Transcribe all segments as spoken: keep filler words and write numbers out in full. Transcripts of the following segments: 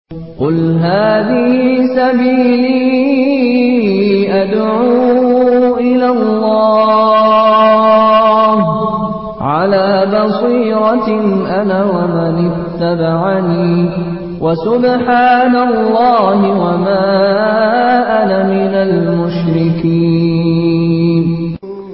قل هذه سبيلي أدعو إلى الله على بصيرة أنا ومن اتبعني وسبحان الله وما أنا من المشركين.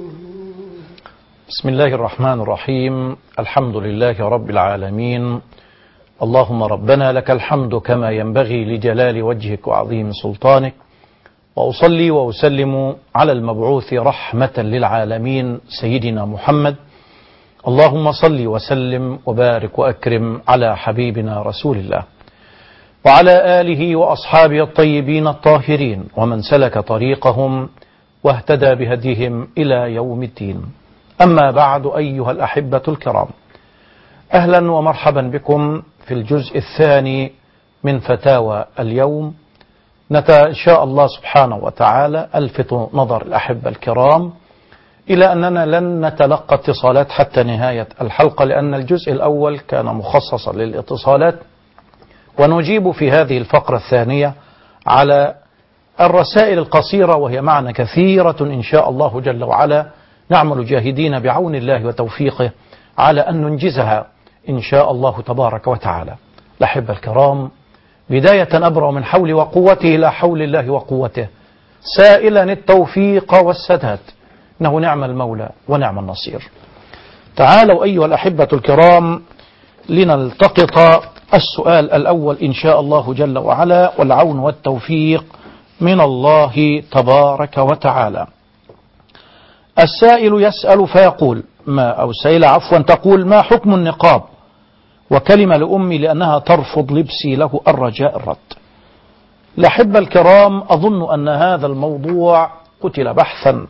بسم الله الرحمن الرحيم. الحمد لله رب العالمين. اللهم ربنا لك الحمد كما ينبغي لجلال وجهك وعظيم سلطانك، وأصلي وأسلم على المبعوث رحمة للعالمين سيدنا محمد. اللهم صل وسلم وبارك وأكرم على حبيبنا رسول الله وعلى آله وأصحابه الطيبين الطاهرين ومن سلك طريقهم واهتدى بهديهم إلى يوم الدين. أما بعد، أيها الأحبة الكرام، أهلا ومرحبا بكم في الجزء الثاني من فتاوى اليوم. نتا إن شاء الله سبحانه وتعالى ألفت نظر الأحبة الكرام إلى أننا لن نتلقى اتصالات حتى نهاية الحلقة، لأن الجزء الأول كان مخصصا للاتصالات، ونجيب في هذه الفقرة الثانية على الرسائل القصيرة، وهي معنا كثيرة إن شاء الله جل وعلا. نعمل جاهدين بعون الله وتوفيقه على أن ننجزها إن شاء الله تبارك وتعالى. الأحبة الكرام، بداية أبرأ من حول وقوته لا حول الله وقوته، سائلا التوفيق والسداد، إنه نعم المولى ونعم النصير. تعالوا أيها الأحبة الكرام لنلتقط السؤال الأول إن شاء الله جل وعلا، والعون والتوفيق من الله تبارك وتعالى. السائل يسأل فيقول ما أو سائلة عفوا تقول: ما حكم النقاب؟ وكلمة لأمي لأنها ترفض لبسي له الرجاء الرد. الأحبة الكرام، أظن أن هذا الموضوع قتل بحثا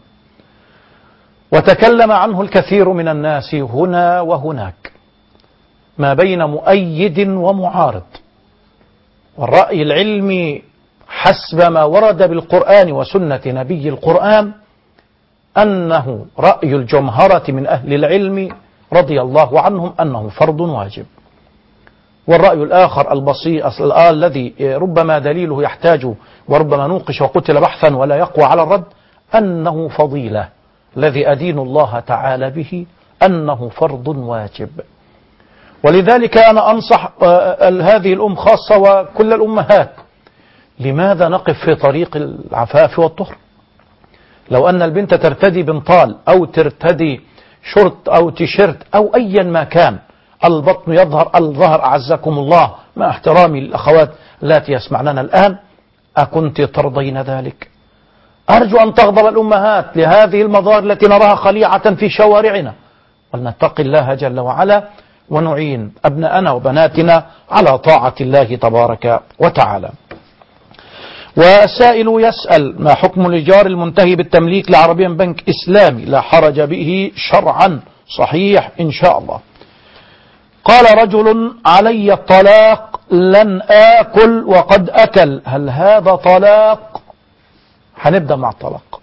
وتكلم عنه الكثير من الناس هنا وهناك، ما بين مؤيد ومعارض. والرأي العلمي حسب ما ورد بالقرآن وسنة نبي القرآن أنه رأي الجمهرة من أهل العلم رضي الله عنهم أنه فرض واجب. والرأي الآخر البسيط الذي ربما دليله يحتاج وربما نوقش وقتل بحثا ولا يقوى على الرد أنه فضيلة، الذي أدين الله تعالى به أنه فرض واجب. ولذلك أنا أنصح هذه الأم خاصة وكل الأمهات، لماذا نقف في طريق العفاف والطهر؟ لو أن البنت ترتدي بنطال أو ترتدي شورت أو تيشيرت أو أيا ما كان، البطن يظهر الظهر أعزكم الله، مع احترامي للأخوات التي يسمعننا الآن، أكنت ترضين ذلك؟ أرجو أن تغضب الأمهات لهذه المظاهر التي نراها خليعة في شوارعنا، ولنتقي الله جل وعلا ونعين أبناءنا وبناتنا على طاعة الله تبارك وتعالى. والسائل يسأل: ما حكم الإيجار المنتهي بالتمليك لعربيا بنك إسلامي؟ لا حرج به شرعا، صحيح إن شاء الله. قال رجل: علي الطلاق، لن آكل وقد أكل، هل هذا طلاق؟ هنبدأ مع الطلاق.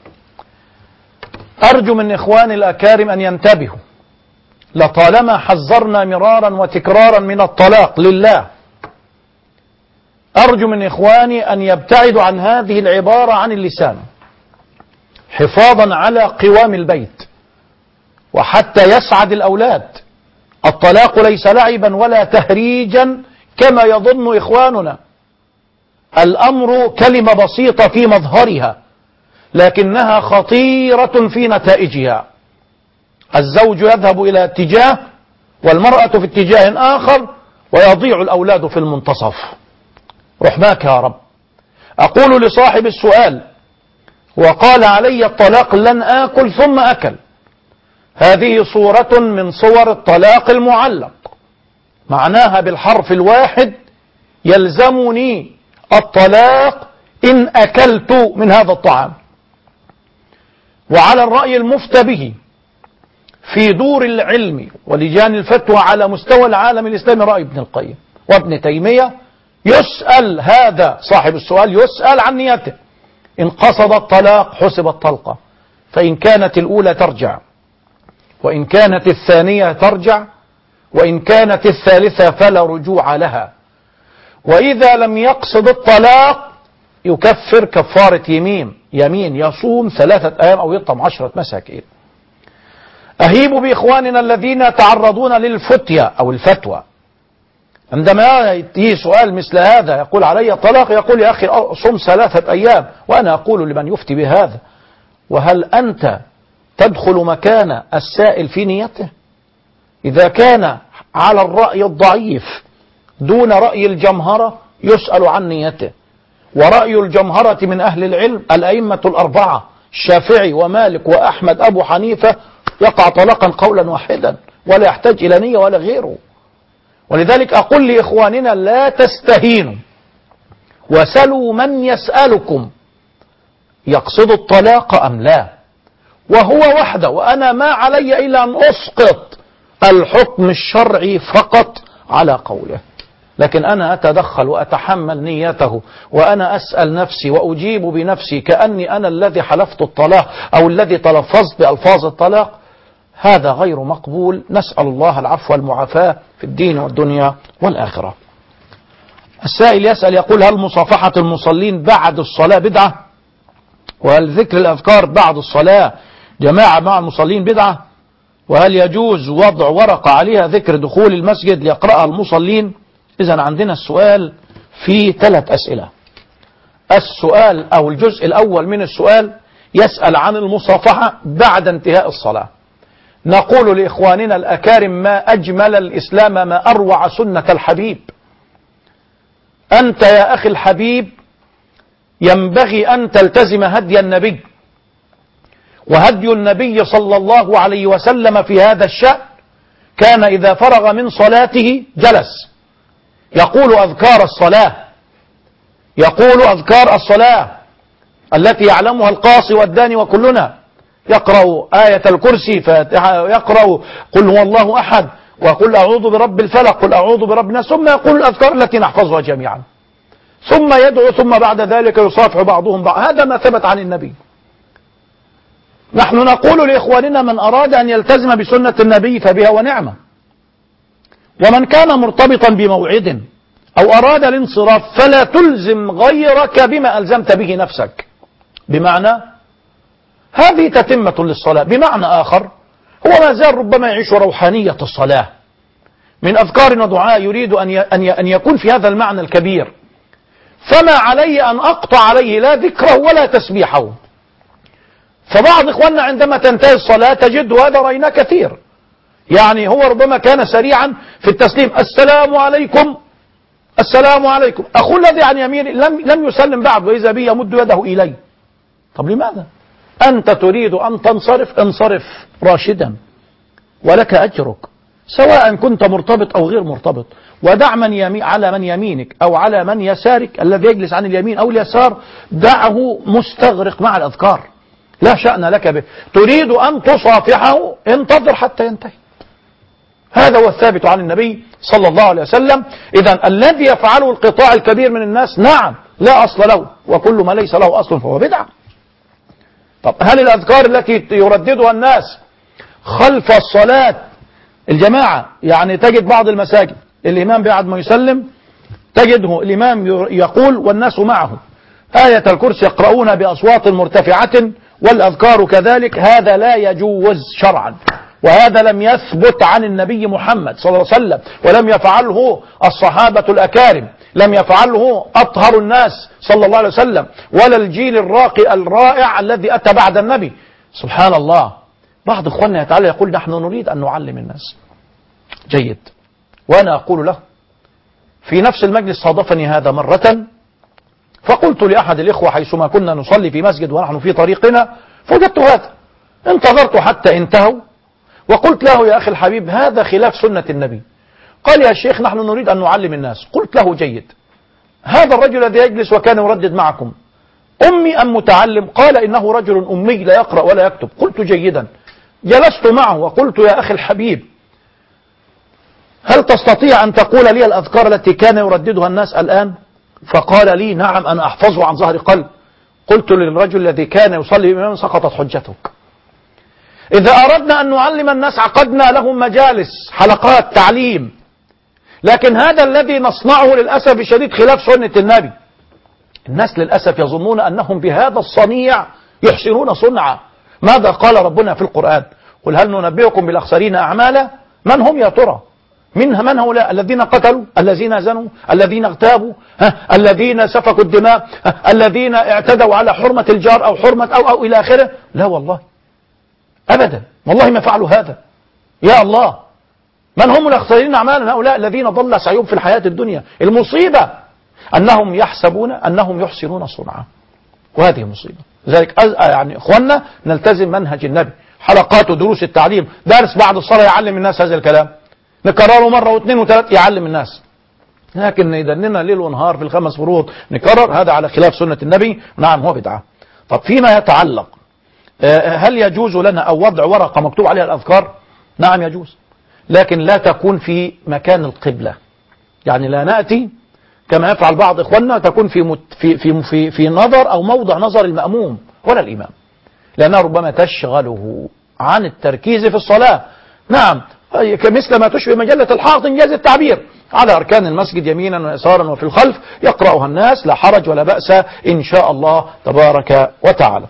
أرجو من إخواني الأكارم أن ينتبهوا، لطالما حذرنا مرارا وتكرارا من الطلاق لله. أرجو من إخواني أن يبتعدوا عن هذه العبارة عن اللسان، حفاظا على قوام البيت وحتى يسعد الأولاد. الطلاق ليس لعبا ولا تهريجا كما يظن إخواننا. الأمر كلمة بسيطة في مظهرها، لكنها خطيرة في نتائجها. الزوج يذهب إلى اتجاه والمرأة في اتجاه آخر، ويضيع الأولاد في المنتصف. رحماك يا رب. أقول لصاحب السؤال: وقال علي الطلاق لن آكل ثم أكل، هذه صورة من صور الطلاق المعلق، معناها بالحرف الواحد يلزمني الطلاق إن أكلت من هذا الطعام. وعلى الرأي المفتى به في دور العلم ولجان الفتوى على مستوى العالم الإسلامي رأي ابن القيم وابن تيمية، يسأل هذا صاحب السؤال يسأل عن نيته. إن قصد الطلاق حسبت طلقة، فإن كانت الأولى ترجع، وإن كانت الثانية ترجع، وإن كانت الثالثة فلا رجوع لها. وإذا لم يقصد الطلاق يكفر كفارة يمين يمين يصوم ثلاثة أيام أو يطعم عشرة مساكين. أهيب بإخواننا الذين يتعرضون للفتية أو الفتوى، عندما يأتي سؤال مثل هذا يقول علي طلاق، يقول يا أخي صم ثلاثة أيام. وأنا أقول لمن يفتي بهذا: وهل أنت تدخل مكان السائل في نيته؟ إذا كان على الرأي الضعيف دون رأي الجمهرة يسأل عن نيته، ورأي الجمهرة من أهل العلم الأئمة الأربعة الشافعي ومالك وأحمد أبو حنيفة يقع طلاقا قولا واحدا ولا يحتاج إلى نية ولا غيره. ولذلك أقول لإخواننا لا تستهينوا، وسلوا من يسألكم يقصد الطلاق أم لا، وهو وحده، وأنا ما علي إلا أن أسقط الحكم الشرعي فقط على قوله، لكن أنا أتدخل وأتحمل نيته، وأنا أسأل نفسي وأجيب بنفسي كأني أنا الذي حلفت الطلاق أو الذي تلفظت بألفاظ الطلاق. هذا غير مقبول. نسأل الله العفو والمعافاة في الدين والدنيا والآخرة. السائل يسأل يقول: هل مصافحة المصلين بعد الصلاة بدعة؟ وهل ذكر الأذكار بعد الصلاة جماعة مع المصلين بدعة؟ وهل يجوز وضع ورقة عليها ذكر دخول المسجد ليقرأها المصلين؟ إذن عندنا السؤال في ثلاث أسئلة. السؤال أو الجزء الأول من السؤال يسأل عن المصافحة بعد انتهاء الصلاة. نقول لإخواننا الأكارم: ما أجمل الإسلام، ما أروع سنة الحبيب. أنت يا أخي الحبيب ينبغي أن تلتزم هدي النبي، وهدي النبي صلى الله عليه وسلم في هذا الشأن كان إذا فرغ من صلاته جلس يقول أذكار الصلاة، يقول أذكار الصلاة التي يعلمها القاصي والداني وكلنا، يقرأ آية الكرسي، يقرأ قل هو الله أحد، وقل أعوذ برب الفلق، قل أعوذ برب الناس، ثم يقول الأذكار التي نحفظها جميعا، ثم يدعو، ثم بعد ذلك يصافح بعضهم بعض. هذا ما ثبت عن النبي. نحن نقول لإخواننا: من أراد أن يلتزم بسنة النبي فبها ونعمة، ومن كان مرتبطا بموعد أو أراد الانصراف فلا تلزم غيرك بما ألزمت به نفسك. بمعنى هذه تتمة للصلاة. بمعنى آخر، هو ما زال ربما يعيش روحانية الصلاة من أذكار ودعاء يريد أن يكون في هذا المعنى الكبير، فما علي أن أقطع عليه لا ذكره ولا تسبيحه. فبعض إخواننا عندما تنتهي الصلاة تجد هذا رأينا كثير، يعني هو ربما كان سريعا في التسليم: السلام عليكم السلام عليكم، أخو الذي عن يمينه لم, لم يسلم بعد، وإذا بي يمد يده إلي. طب لماذا؟ أنت تريد أن تنصرف، انصرف راشدا ولك أجرك، سواء كنت مرتبط أو غير مرتبط. ودع من يمين على من يمينك أو على من يسارك، الذي يجلس عن اليمين أو اليسار دعه مستغرق مع الأذكار، لا شأن لك به. تريد أن تصافحه، انتظر حتى ينتهي. هذا هو الثابت عن النبي صلى الله عليه وسلم. إذن الذي يفعله القطاع الكبير من الناس نعم لا أصل له، وكل ما ليس له أصل فهو بدعة. طب هل الأذكار التي يرددها الناس خلف الصلاة الجماعة، يعني تجد بعض المساجد الإمام بعد ما يسلم تجده الإمام يقول والناس معه آية الكرسي يقرؤون بأصوات مرتفعة والأذكار كذلك، هذا لا يجوز شرعا، وهذا لم يثبت عن النبي محمد صلى الله عليه وسلم، ولم يفعله الصحابة الأكارم، لم يفعله أطهر الناس صلى الله عليه وسلم، ولا الجيل الراقي الرائع الذي أتى بعد النبي. سبحان الله. بعض إخواننا يتعالى يقول: نحن نريد أن نعلم الناس. جيد. وأنا أقول له في نفس المجلس، صادفني هذا مرة، فقلت لأحد الإخوة حيثما كنا نصلي في مسجد ونحن في طريقنا، فوجدت هذا، انتظرت حتى انتهوا وقلت له: يا أخي الحبيب هذا خلاف سنة النبي. قال: يا شيخ نحن نريد أن نعلم الناس. قلت له: جيد، هذا الرجل الذي يجلس وكان يردد معكم أمي أم متعلم؟ قال: إنه رجل أمي لا يقرأ ولا يكتب. قلت: جيدا. جلست معه وقلت: يا أخي الحبيب هل تستطيع أن تقول لي الأذكار التي كان يرددها الناس الآن؟ فقال لي: نعم أنا أحفظه عن ظهر قلب. قلت للرجل الذي كان يصلي بإمام: سقطت حجتك. إذا أردنا أن نعلم الناس عقدنا لهم مجالس حلقات تعليم لكن هذا الذي نصنعه للأسف الشديد خلاف سنة النبي. الناس للأسف يظنون أنهم بهذا الصنيع يحسنون صنعا. ماذا قال ربنا في القرآن؟ قل هل ننبئكم بالأخسرين أعمالا؟ من هم يا ترى؟ من من هؤلاء؟ الذين قتلوا، الذين زنوا، الذين اغتابوا، الذين سفكوا الدماء، الذين اعتدوا على حرمة الجار أو حرمة أو أو إلى آخره. لا والله أبدا، والله ما فعلوا هذا. يا الله، من هم الأخسرين أعمالا؟ هؤلاء الذين ضل سعيهم في الحياة الدنيا. المصيبة أنهم يحسبون أنهم يحسنون صنعا، وهذه مصيبة. لذلك يعني إخواننا نلتزم منهج النبي، حلقات ودروس التعليم، درس بعد الصلاة يعلم الناس هذا الكلام، نكرره مرة واثنين وثلاث يعلم الناس. لكن يدننا ليل ونهار في الخمس فروض نكرر، هذا على خلاف سنة النبي، نعم هو بدعة. طب فيما يتعلق هل يجوز لنا أو وضع ورقة مكتوب عليها الأذكار؟ نعم يجوز، لكن لا تكون في مكان القبلة. يعني لا نأتي كما يفعل بعض إخواننا تكون في, مت في, في, في, في نظر أو موضع نظر المأموم ولا الإمام، لأنها ربما تشغله عن التركيز في الصلاة. نعم، كمثل ما تشبه مجلة الحائط إنجاز التعبير، على أركان المسجد يمينا ويسارا وفي الخلف يقرأها الناس، لا حرج ولا بأس إن شاء الله تبارك وتعالى.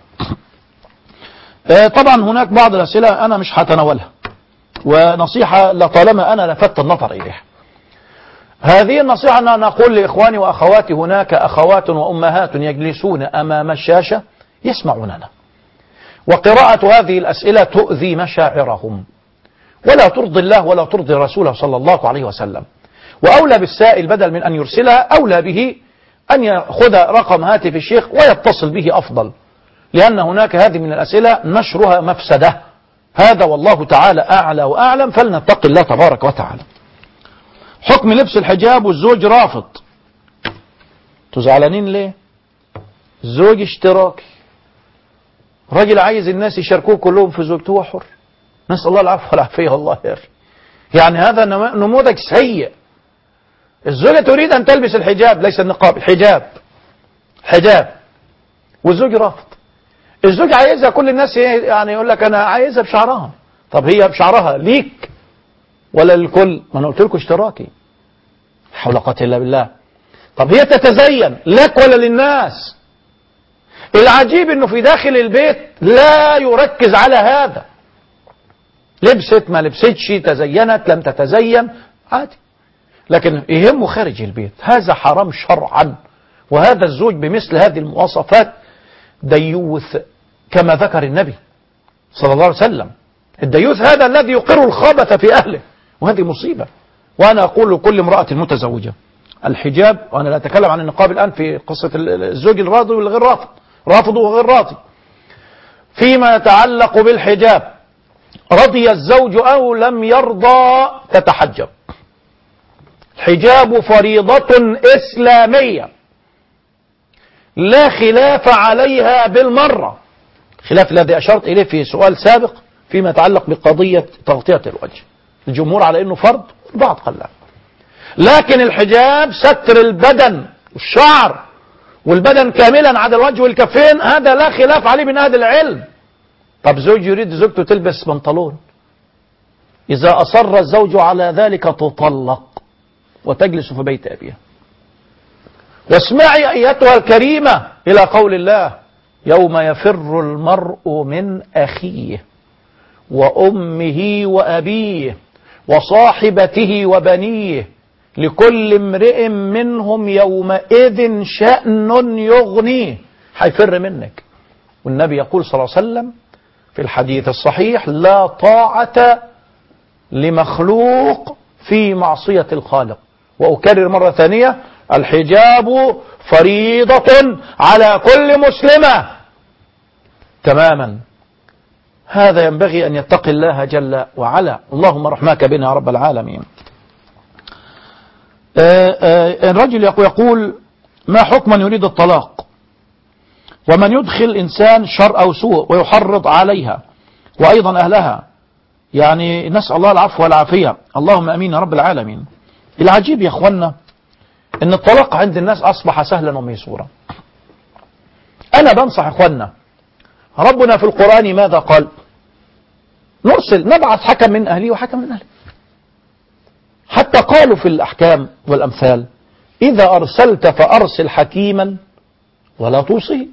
طبعا هناك بعض الأسئلة أنا مش هتناولها، ونصيحة لطالما أنا لفت النظر إليها. هذه النصيحة أن نقول لإخواني وأخواتي هناك أخوات وأمهات يجلسون أمام الشاشة يسمعوننا، وقراءة هذه الأسئلة تؤذي مشاعرهم ولا ترضي الله ولا ترضي رسوله صلى الله عليه وسلم. وأولى بالسائل بدل من أن يرسلها أولى به أن يأخذ رقم هاتف الشيخ ويتصل به أفضل، لأن هناك هذه من الأسئلة نشرها مفسدة. هذا والله تعالى أعلى وأعلم، فلنتق الله تبارك وتعالى. حكم لبس الحجاب والزوج رافض. تزعلانين ليه؟ الزوج اشتراكي، راجل عايز الناس يشاركوه كلهم في زوجته، هو حر. نسأل الله العفو والعافية والله يا أخي. يعني هذا نموذج سيء. الزوجة تريد أن تلبس الحجاب، ليس النقاب، الحجاب حجاب، والزوج رافض. الزوج عايزها كل الناس يعني يقول لك أنا عايزها بشعرها. طب هي بشعرها ليك ولا للكل؟ ما أنا قلت لكم اشتراكي. حول قوة إلا بالله. طب هي تتزين لك ولا للناس؟ العجيب انه في داخل البيت لا يركز على هذا. لبست ما لبستش، تزينت لم تتزين، عادي. لكن يهمه خارج البيت، هذا حرام شرعا. وهذا الزوج بمثل هذه المواصفات ديوث كما ذكر النبي صلى الله عليه وسلم. الديوث هذا الذي يقر الخبث في أهله، وهذه مصيبة. وأنا أقول لكل امرأة متزوجة الحجاب، وأنا لا أتكلم عن النقاب الآن في قصة الزوج الراضي والغير رافض، رافض وغير راضي. فيما يتعلق بالحجاب، رضي الزوج أو لم يرضى تتحجب. الحجاب فريضة إسلامية لا خلاف عليها بالمرة، خلاف الذي أشرت إليه في سؤال سابق فيما يتعلق بقضية تغطية الوجه. الجمهور على أنه فرض، بعض قال لا. لكن الحجاب ستر البدن والشعر والبدن كاملا عدا الوجه والكفين، هذا لا خلاف عليه من أهل العلم. طب زوج يريد زوجته تلبس بنطلون، إذا أصر الزوج على ذلك تطلق وتجلس في بيت أبيها. واسمعي أيتها الكريمة إلى قول الله: يوم يفر المرء من أخيه وأمه وأبيه وصاحبته وبنيه لكل امرئ منهم يومئذ شأن يغنيه. هيفر منك. والنبي يقول صلى الله عليه وسلم في الحديث الصحيح: لا طاعة لمخلوق في معصية الخالق. وأكرر مرة ثانية: الحجاب فريضة على كل مسلمة تماما. هذا ينبغي أن يتقي الله جل وعلا. اللهم رحمك بنا يا رب العالمين. الرجل يقول: ما حكم من يريد الطلاق ومن يدخل إنسان شر أو سوء ويحرض عليها وأيضا أهلها؟ يعني نسأل الله العفو والعافية، اللهم أمين يا رب العالمين. العجيب يا أخوانا إن الطلاق عند الناس أصبح سهلا وميسورا. أنا بنصح أخوانا، ربنا في القرآن ماذا قال؟ نرسل نبعث حكم من أهلي وحكم من أهلي. حتى قالوا في الأحكام والأمثال: إذا أرسلت فأرسل حكيما ولا توصي.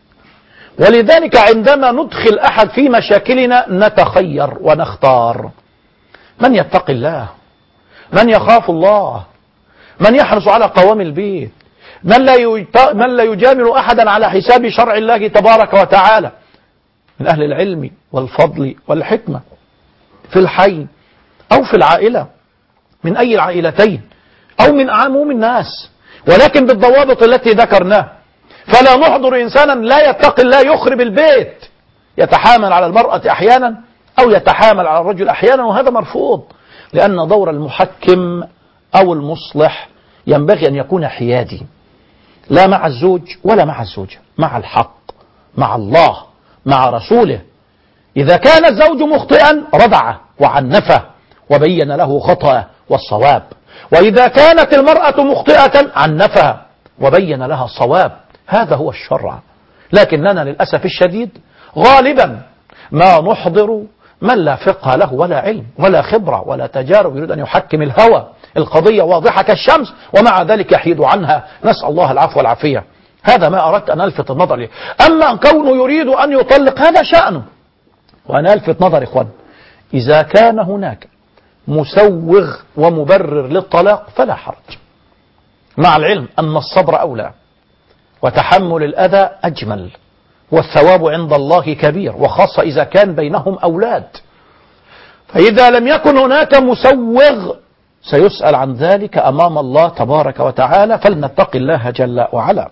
ولذلك عندما ندخل أحد في مشاكلنا نتخير ونختار من يتق الله، من يخاف الله، من يحرص على قوام البيت، من لا من لا يجامل أحدا على حساب شرع الله تبارك وتعالى، من أهل العلم والفضل والحكمة في الحي أو في العائلة، من أي العائلتين، أو من عموم الناس، ولكن بالضوابط التي ذكرناها. فلا نحضر إنسانا لا يتقي الله يخرب البيت، يتحامل على المرأة أحيانا أو يتحامل على الرجل أحيانا، وهذا مرفوض، لأن دور المحكم أو المصلح ينبغي أن يكون حيادي، لا مع الزوج ولا مع الزوجة، مع الحق، مع الله، مع رسوله. إذا كان الزوج مخطئا ردعه وعنفه وبين له خطأه والصواب، وإذا كانت المرأة مخطئة عنفها وبين لها الصواب. هذا هو الشرع. لكننا للأسف الشديد غالبا ما نحضر من لا فقه له ولا علم ولا خبرة ولا تجارب، يريد أن يحكم الهوى. القضية واضحة كالشمس ومع ذلك يحيد عنها، نسأل الله العفو والعافية. هذا ما أردت أن ألفت النظر له. أما كونه يريد أن يطلق هذا شأنه. وأنا ألفت نظر إخوان، إذا كان هناك مسوغ ومبرر للطلاق فلا حرج، مع العلم أن الصبر أولى وتحمل الأذى أجمل، والثواب عند الله كبير، وخاصة إذا كان بينهم أولاد. فإذا لم يكن هناك مسوغ سيسأل عن ذلك أمام الله تبارك وتعالى، فلنتق الله جل وعلا.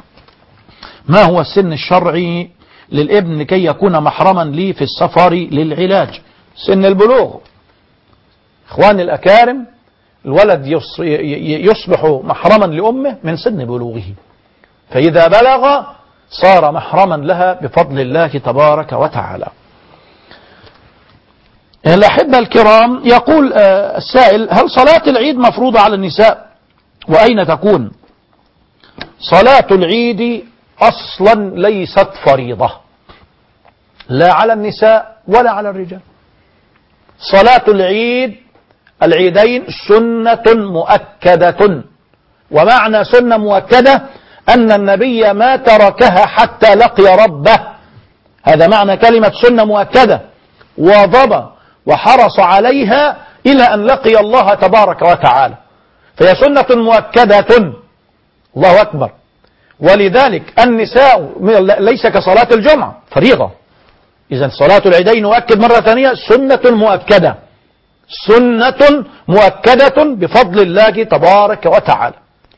ما هو السن الشرعي للابن لكي يكون محرما لي في السفر للعلاج؟ سن البلوغ. إخواني الأكارم، الولد يصبح محرما لأمه من سن بلوغه، فإذا بلغ صار محرما لها بفضل الله تبارك وتعالى. الأحبة الكرام، يقول السائل: هل صلاة العيد مفروضة على النساء؟ وأين تكون؟ صلاة العيد أصلا ليست فريضة، لا على النساء ولا على الرجال. صلاة العيد العيدين سنة مؤكدة، ومعنى سنة مؤكدة أن النبي ما تركها حتى لقي ربه. هذا معنى كلمة سنة مؤكدة، واظب وحرص عليها إلى أن لقي الله تبارك وتعالى، فهي سنة مؤكدة. الله أكبر. ولذلك النساء ليس كصلاة الجمعة فريضة. إذن صلاة العيدين نؤكد مرة ثانية سنة مؤكدة، سنة مؤكدة بفضل الله تبارك وتعالى.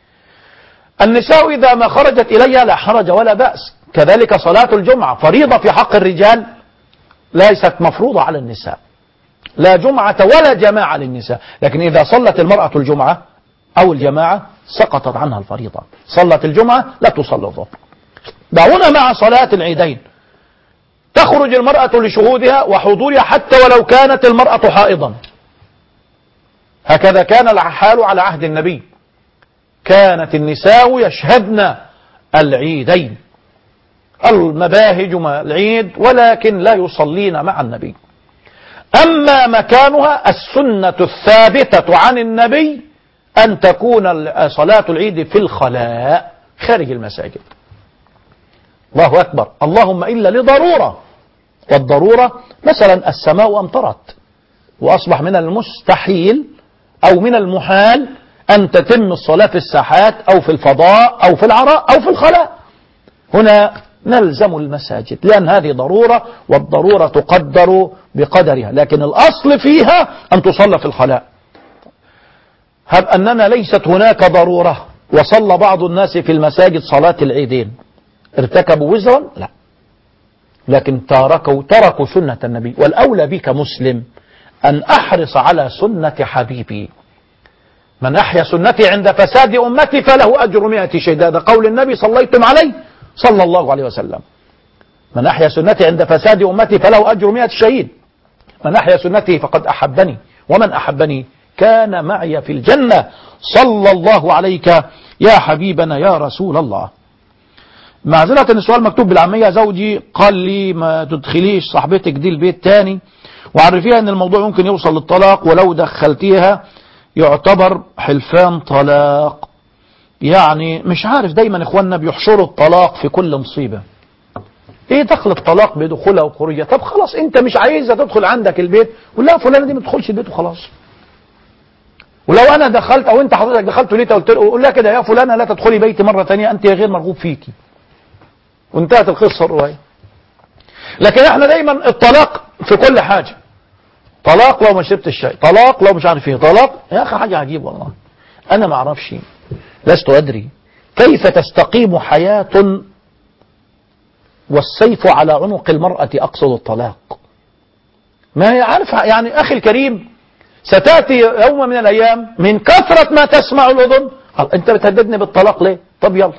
النساء إذا ما خرجت إليها لا حرج ولا بأس. كذلك صلاة الجمعة فريضة في حق الرجال، ليست مفروضة على النساء، لا جمعة ولا جماعة للنساء. لكن إذا صلت المرأة الجمعة أو الجماعة سقطت عنها الفريضة، صلت الجمعة لا تصلي الظهر. دعونا مع صلاة العيدين. تخرج المرأة لشهودها وحضورها حتى ولو كانت المرأة حائضا. هكذا كان الحال على عهد النبي، كانت النساء يشهدن العيدين، المباهج مع العيد، ولكن لا يصلين مع النبي. أما مكانها السنة الثابتة عن النبي أن تكون صلاة العيد في الخلاء خارج المساجد. الله أكبر. اللهم إلا لضرورة، والضرورة مثلا السماء أمطرت وأصبح من المستحيل أو من المحال أن تتم الصلاة في الساحات أو في الفضاء أو في العراء أو في الخلاء. هنا نلزم المساجد لأن هذه ضرورة، والضرورة تقدر بقدرها، لكن الأصل فيها أن تصلى في الخلاء. هب أننا ليست هناك ضرورة وصلى بعض الناس في المساجد صلاة العيدين، ارتكبوا وزرا؟ لا، لكن تركوا تركوا سنة النبي. والأولى بك مسلم أن أحرص على سنة حبيبي. من أحيا سنتي عند فساد أمتي فله أجر مئة شهيد. هذا قول النبي صليتم عليه صلى الله عليه وسلم. من أحيا سنتي عند فساد أمتي فله أجر مئة شهيد. من أحيا سنتي فقد أحبني، ومن أحبني كان معي في الجنة. صلى الله عليك يا حبيبنا يا رسول الله. معذرة ان السؤال مكتوب بالعامية. زوجي قال لي ما تدخليش صاحبتك دي البيت تاني، وعرفيها ان الموضوع ممكن يوصل للطلاق، ولو دخلتيها يعتبر حلفان طلاق. يعني مش عارف، دايما اخواننا بيحشروا الطلاق في كل مصيبة. ايه دخل الطلاق بدخولها وخروجها؟ طب خلاص انت مش عايزة تدخل عندك البيت، قول لها فلانة دي ما تدخلش البيت وخلاص. ولو انا دخلت او انت حضرتك دخلت وليت قلت له قول لها كده يا فلانة لا تدخلي بيتي مرة ثانية، انت غير مرغوب فيكي، وانتهت القصة الرواية. لكن احنا دايما الطلاق في كل حاجة، طلاق لو ما شربت الشاي، طلاق لو مش عارف ايه، طلاق. يا اخي حاجة عجيب والله. انا ما اعرفش، لست ادري كيف تستقيم حياة والسيف على عنق المرأة، اقصد الطلاق. ما هي عارف يعني اخي الكريم، ستأتي يوم من الايام من كثرة ما تسمع الاذن، انت بتهددني بالطلاق ليه؟ طب يلا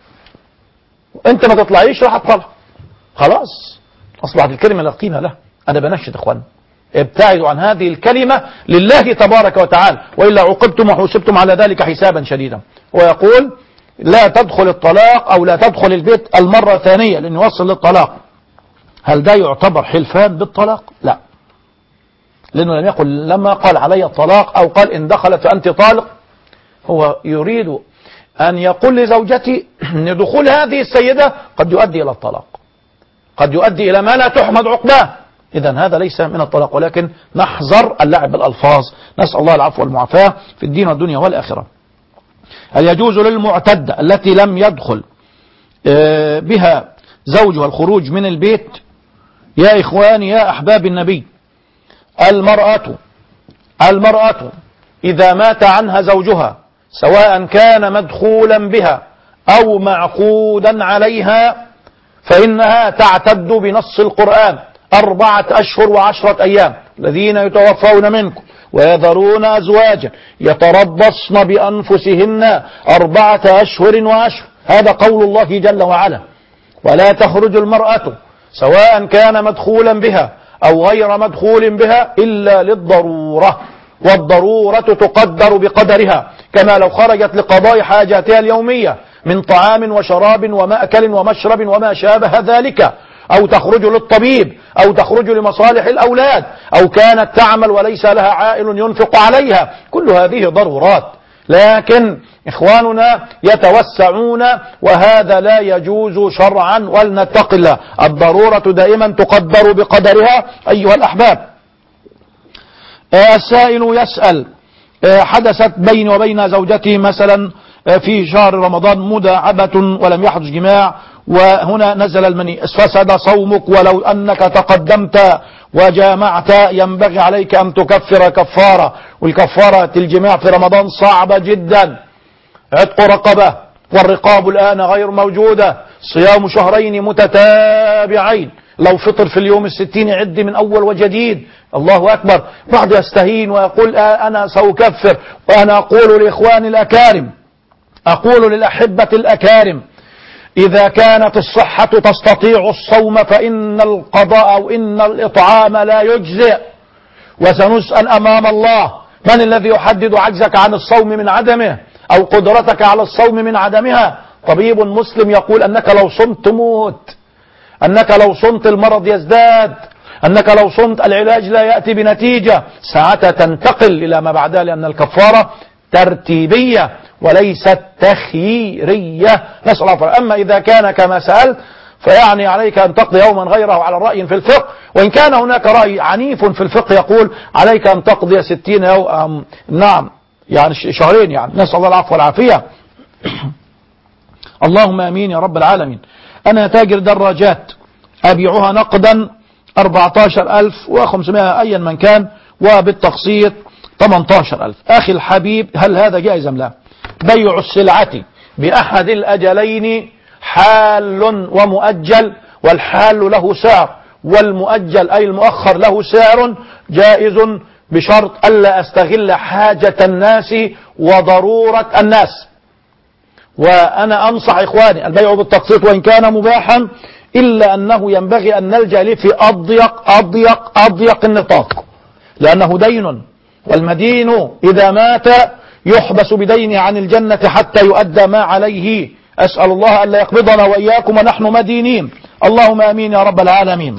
انت ما تطلعيش راح اطلع، خلاص اصبحت الكلمة لا قيمة لها. انا بنشد اخوان، ابتعدوا عن هذه الكلمة لله تبارك وتعالى، وإلا عوقبتم وحوسبتم على ذلك حسابا شديدا. ويقول لا تدخل الطلاق أو لا تدخل البيت المرة الثانية لأن يوصل للطلاق. هل ده يعتبر حلفان بالطلاق؟ لا، لأنه لم يقل لما قال علي الطلاق أو قال إن دخلت فأنت طالق. هو يريد أن يقول لزوجتي أن دخول هذه السيدة قد يؤدي إلى الطلاق، قد يؤدي إلى ما لا تحمد عقباه. إذن هذا ليس من الطلاق، ولكن نحذر اللعب بالألفاظ. نسأل الله العفو والمعافاة في الدين والدنيا والآخرة. هل يجوز للمعتدة التي لم يدخل بها زوجها الخروج من البيت؟ يا إخواني يا أحباب النبي، المرأة المرأة إذا مات عنها زوجها سواء كان مدخولا بها أو معقودا عليها فإنها تعتد بنص القرآن أربعة أشهر وعشرة أيام. الذين يتوفون منكم ويذرون أزواجا يتربصن بأنفسهن أربعة أشهر وعشر، هذا قول الله جل وعلا. ولا تخرج المرأة سواء كان مدخولا بها أو غير مدخول بها إلا للضرورة، والضرورة تقدر بقدرها، كما لو خرجت لقضاء حاجاتها اليومية من طعام وشراب ومأكل ومشرب وما شابه ذلك، أو تخرج للطبيب، أو تخرج لمصالح الأولاد، أو كانت تعمل وليس لها عائل ينفق عليها. كل هذه ضرورات، لكن إخواننا يتوسعون وهذا لا يجوز شرعا، ولنتق الله. الضرورة دائما تقدر بقدرها أيها الأحباب. السائل يسأل: حدثت بيني وبين زوجتي مثلا في شهر رمضان مداعبة ولم يحدث جماع، وهنا نزل المني، فسد صومك ولو أنك تقدمت وجامعت، ينبغي عليك أن تكفر كفارة، والكفارة الجماع في رمضان صعبة جدا. عتق رقبة، والرقاب الآن غير موجودة، صيام شهرين متتابعين، لو فطر في اليوم الستين عد من أول وجديد. الله أكبر. بعض يستهين ويقول آه أنا سأكفر. وأنا أقول لإخواني الأكارم، أقول للأحبة الأكارم، إذا كانت الصحة تستطيع الصوم فإن القضاء أو إن الإطعام لا يجزئ، وسنسأل أمام الله من الذي يحدد عجزك عن الصوم من عدمه أو قدرتك على الصوم من عدمها. طبيب مسلم يقول أنك لو صمت تموت، أنك لو صمت المرض يزداد، أنك لو صمت العلاج لا يأتي بنتيجة، ساعتها تنتقل إلى ما بعدها، لأن الكفارة ترتيبية وليست تخييرية. نسأل الله. أما إذا كان كما سألت فيعني عليك أن تقضي يوما غيره على الرأي في الفقه، وإن كان هناك رأي عنيف في الفقه يقول عليك أن تقضي ستين يوم، نعم يعني شهرين، يعني نسأل الله العفو والعافية. اللهم آمين يا رب العالمين. أنا تاجر دراجات أبيعها نقدا أربعة عشر ألف وخمسمائة أيا من كان، وبالتقسيط ثمانية عشر ألف. أخي الحبيب، هل هذا جائز أم لا؟ بيع السلعة بأحد الأجلين حال ومؤجل، والحال له سعر والمؤجل أي المؤخر له سعر، جائز بشرط ألا أستغل حاجة الناس وضرورة الناس. وأنا أنصح إخواني البيع بالتقسيط وإن كان مباحا، إلا أنه ينبغي أن نلجأ له في أضيق أضيق أضيق النطاق، لأنه دين، والمدين إذا مات يحبس بدينه عن الجنة حتى يؤدى ما عليه. أسأل الله أن لا يقبضنا وإياكم ونحن مدينين، اللهم آمين يا رب العالمين.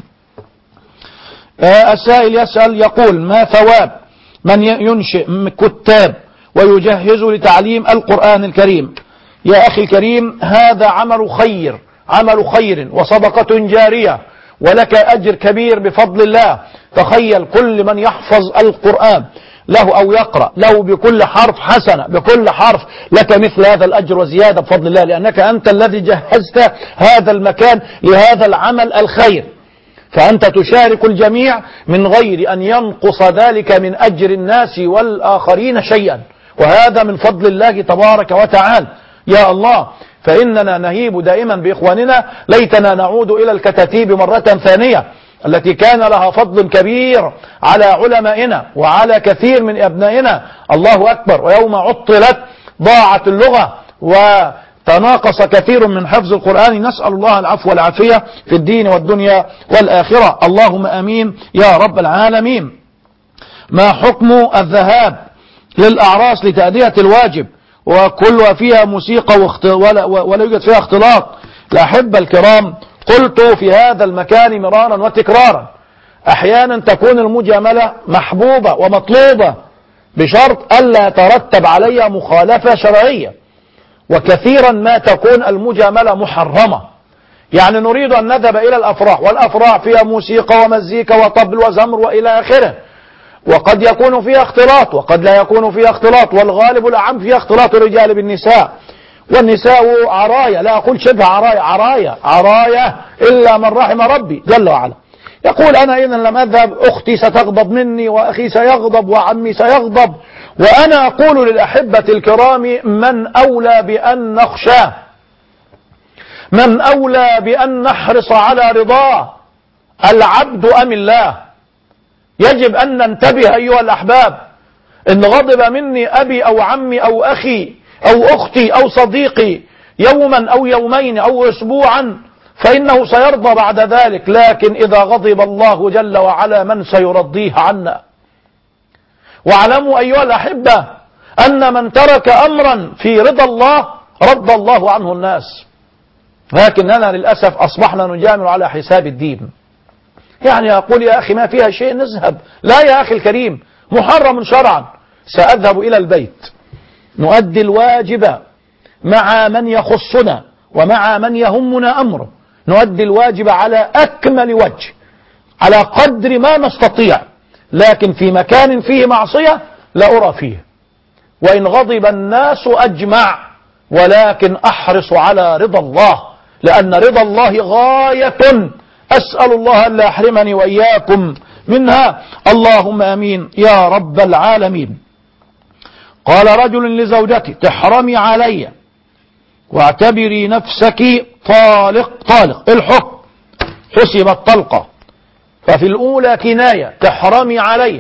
السائل يسأل يقول: ما ثواب من ينشئ كتاب ويجهز لتعليم القرآن الكريم. يا أخي الكريم، هذا عمل خير، عمل خير وصدقة جارية، ولك أجر كبير بفضل الله. تخيل كل من يحفظ القرآن له أو يقرأ له بكل حرف حسنة، بكل حرف لك مثل هذا الأجر وزيادة بفضل الله، لأنك أنت الذي جهزت هذا المكان لهذا العمل الخير، فأنت تشارك الجميع من غير أن ينقص ذلك من أجر الناس والآخرين شيئا، وهذا من فضل الله تبارك وتعالى. يا الله، فإننا نهيب دائما بإخواننا ليتنا نعود إلى الكتاتيب مرة ثانية التي كان لها فضل كبير على علمائنا وعلى كثير من أبنائنا. الله أكبر. ويوم عطلت ضاعت اللغة وتناقص كثير من حفظ القرآن. نسأل الله العفو والعافية في الدين والدنيا والآخرة. اللهم آمين يا رب العالمين. ما حكم الذهاب للأعراس لتأدية الواجب وكلها فيها موسيقى ولا, ولا يوجد فيها اختلاط؟ الأحبة الكرام، قلت في هذا المكان مرارا وتكرارا، أحيانا تكون المجاملة محبوبة ومطلوبة بشرط ألا يترتب عليها مخالفة شرعية، وكثيرا ما تكون المجاملة محرمة. يعني نريد أن نذهب إلى الأفراح، والأفراح فيها موسيقى ومزيكا وطبل وزمر وإلى آخره، وقد يكون فيها اختلاط وقد لا يكون فيها اختلاط، والغالب الأعم فيها اختلاط الرجال بالنساء، والنساء عرايا، لا أقول شبه عرايا، عرايا عرايا إلا من رحم ربي جل وعلا. يقول أنا إذا لم أذهب أختي ستغضب مني، وأخي سيغضب، وعمي سيغضب. وأنا أقول للأحبة الكرام، من أولى بأن نخشاه؟ من أولى بأن نحرص على رضاه؟ العبد أم الله؟ يجب أن ننتبه أيها الأحباب. إن غضب مني أبي أو عمي أو أخي أو أختي أو صديقي يوما أو يومين أو أسبوعا فإنه سيرضى بعد ذلك، لكن إذا غضب الله جل وعلا من سيرضيه عنا؟ واعلموا أيها الأحبة أن من ترك أمرا في رضا الله رضى الله عنه الناس، لكننا للأسف أصبحنا نجامل على حساب الدين. يعني أقول يا أخي ما فيها شيء نذهب، لا يا أخي الكريم، محرم شرعا. سأذهب إلى البيت نؤدي الواجب مع من يخصنا ومع من يهمنا أمره، نؤدي الواجب على أكمل وجه على قدر ما نستطيع، لكن في مكان فيه معصية لا أرى فيه، وإن غضب الناس أجمع، ولكن أحرص على رضا الله، لأن رضا الله غاية أسأل الله أن لا يحرمني وإياكم منها. اللهم آمين يا رب العالمين. قال رجل لزوجته تحرمي علي واعتبري نفسك طالق طالق. الحكم حسبت طلقة، ففي الأولى كناية تحرمي علي.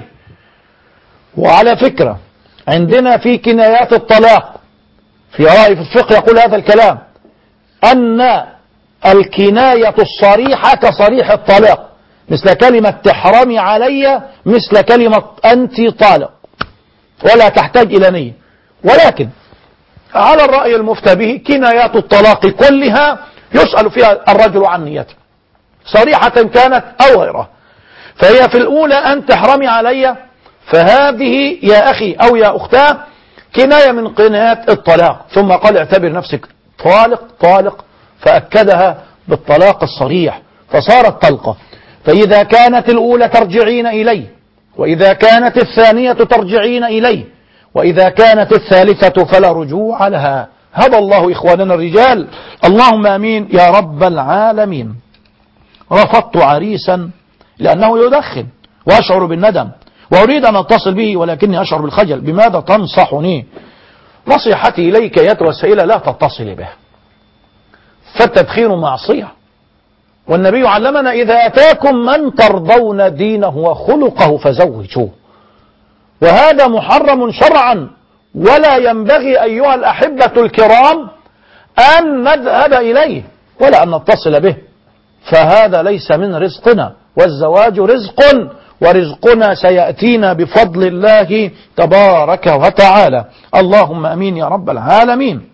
وعلى فكرة عندنا في كنايات الطلاق في رأي في الفقه يقول هذا الكلام، أن الكناية الصريحة كصريح الطلاق، مثل كلمة تحرمي علي مثل كلمة أنت طالق، ولا تحتاج إلى نية. ولكن على الرأي المفتى به كنايات الطلاق كلها يسأل فيها الرجل عن نيته صريحة كانت أو غيرها. فهي في الأولى أن تحرمي علي، فهذه يا أخي أو يا أختاه كناية من كنايات الطلاق. ثم قال اعتبر نفسك طالق طالق، فأكدها بالطلاق الصريح فصارت طلقة. فإذا كانت الأولى ترجعين إليه، وإذا كانت الثانية ترجعين إليه، وإذا كانت الثالثة فلا رجوع لها. هدى الله إخواننا الرجال. اللهم آمين يا رب العالمين. رفضت عريسا لأنه يدخن وأشعر بالندم وأريد أن أتصل به ولكني أشعر بالخجل، بماذا تنصحني؟ نصيحتي إليك أيتها السائلة لا تتصل به، فالتدخين معصية، والنبي علمنا إذا أتاكم من ترضون دينه وخلقه فزوجوه، وهذا محرم شرعا. ولا ينبغي أيها الأحبة الكرام أن نذهب إليه ولا أن نتصل به، فهذا ليس من رزقنا، والزواج رزق، ورزقنا سيأتينا بفضل الله تبارك وتعالى. اللهم أمين يا رب العالمين.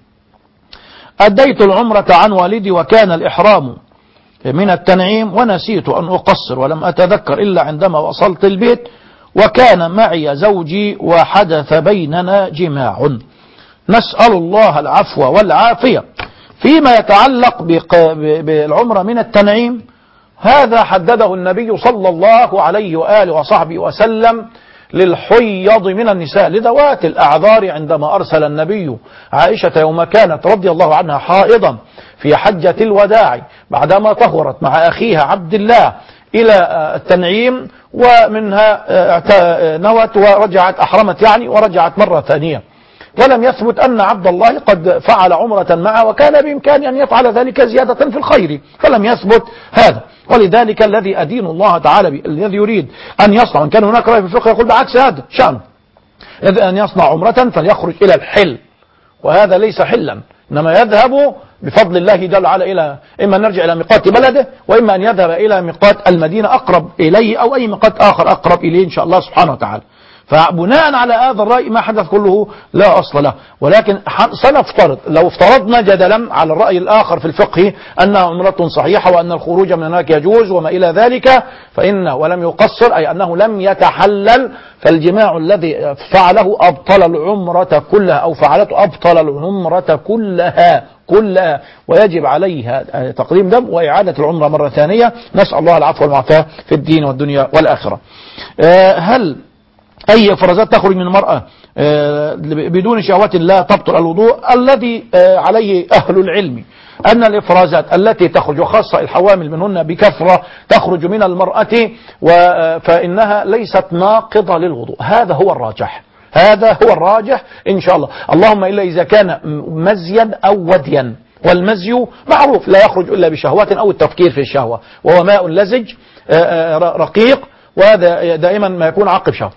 أديت العمرة عن والدي وكان الإحرام من التنعيم، ونسيت أن أقصر ولم أتذكر إلا عندما وصلت البيت، وكان معي زوجي وحدث بيننا جماع. نسأل الله العفو والعافية. فيما يتعلق بالعمرة من التنعيم، هذا حدده النبي صلى الله عليه وآله وصحبه وسلم للحيض من النساء لذوات الأعذار، عندما أرسل النبي عائشة يوم كانت رضي الله عنها حائضا في حجة الوداع بعدما طهرت مع أخيها عبد الله إلى التنعيم، ومنها نوت ورجعت أحرمت يعني ورجعت مرة ثانية، ولم يثبت أن عبد الله قد فعل عمرة معه، وكان بإمكانه أن يفعل ذلك زيادة في الخير، فلم يثبت هذا. ولذلك الذي أدين الله تعالى الذي يريد أن يصنع، إن كان هناك رأي في الفقه يقول بعكس هذا شأنه، إذا أن يصنع عمرة فليخرج إلى الحل، وهذا ليس حلا، إنما يذهب بفضل الله جل وعلا إلى إما أن يرجع إلى ميقات بلده، وإما أن يذهب إلى ميقات المدينة أقرب إليه، أو أي ميقات آخر أقرب إليه إن شاء الله سبحانه وتعالى. فبناء على هذا الرأي ما حدث كله لا أصل له، ولكن سنفترض لو افترضنا جدلا على الرأي الآخر في الفقه أنها عمرة صحيحة وأن الخروج من هناك يجوز وما إلى ذلك، فإنه ولم يقصر أي أنه لم يتحلل، فالجماع الذي فعله أبطل العمرة كلها، أو فعلته أبطل العمرة كلها كلها، ويجب عليها تقديم دم وإعادة العمرة مرة ثانية. نسأل الله العفو والعافية في الدين والدنيا والآخرة. هل أي إفرازات تخرج من المرأة بدون شهوة لا تبطل الوضوء؟ الذي عليه أهل العلم أن الإفرازات التي تخرج، وخاصة الحوامل منهن بكثرة تخرج من المرأة، فإنها ليست ناقضة للوضوء. هذا هو الراجح، هذا هو الراجح إن شاء الله، اللهم إلا إذا كان مزيا أو وديا، والمزي معروف لا يخرج إلا بشهوة أو التفكير في الشهوة، وهو ماء لزج رقيق، وهذا دائما ما يكون عقب شهوة.